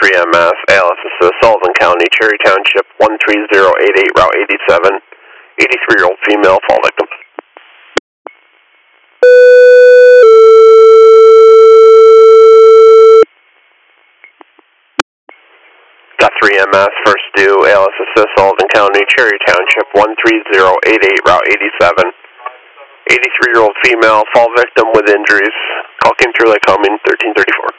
3MS, ALS Assist, Sullivan County, Cherry Township, 13088, Route 87, 83-year-old female, fall victim. Got 3MS, first due, ALS Assist, Sullivan County, Cherry Township, 13088, Route 87, 83-year-old female, fall victim with injuries. Call came through like coming 1334.